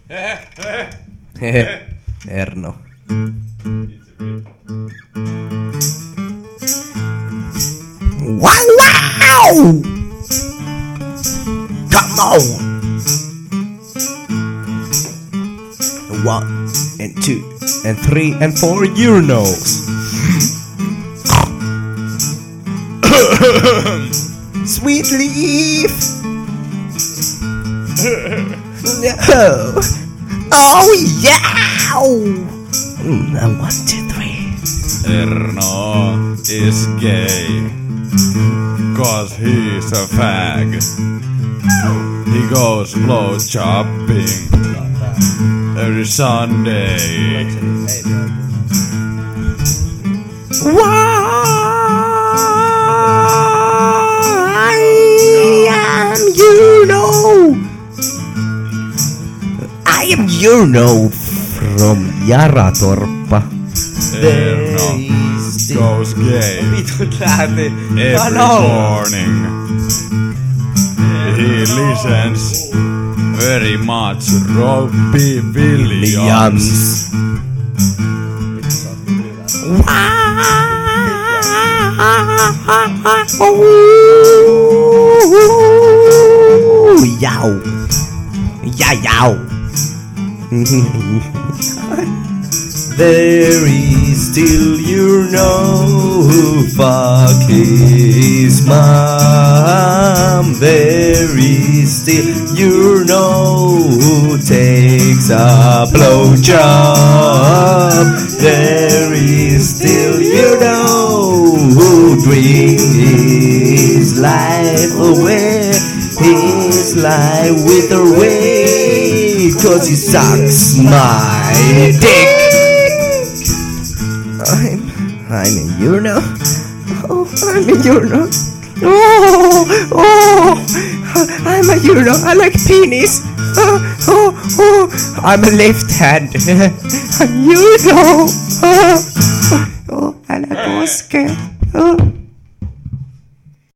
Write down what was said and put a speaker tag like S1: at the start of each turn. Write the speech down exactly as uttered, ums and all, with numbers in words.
S1: Erno. Wow, wow! Come on! One and two and three and four urinals. Sweet leaf. No. Oh yeah. Mm, one, two, three.
S2: Erno is gay, cause he's a fag. He goes blow chopping every Sunday.
S1: Why am you know? I am you know from Yaratorpa.
S2: Erno goes gay every morning. He listens very much Robbie Williams.
S1: Yow. Yeah, yow. There is still you know who fuck his mom. There is still you know who takes a blowjob. There is still you know who drinks his life away. His life with a way, cause he sucks my dick. I'm, I'm a urinal. Oh, I'm a urinal. Oh, oh, I'm a urinal. I like penis. Oh, oh, oh, I'm a left hand. I'm urinal. Oh, oh, and I was scared. Oh.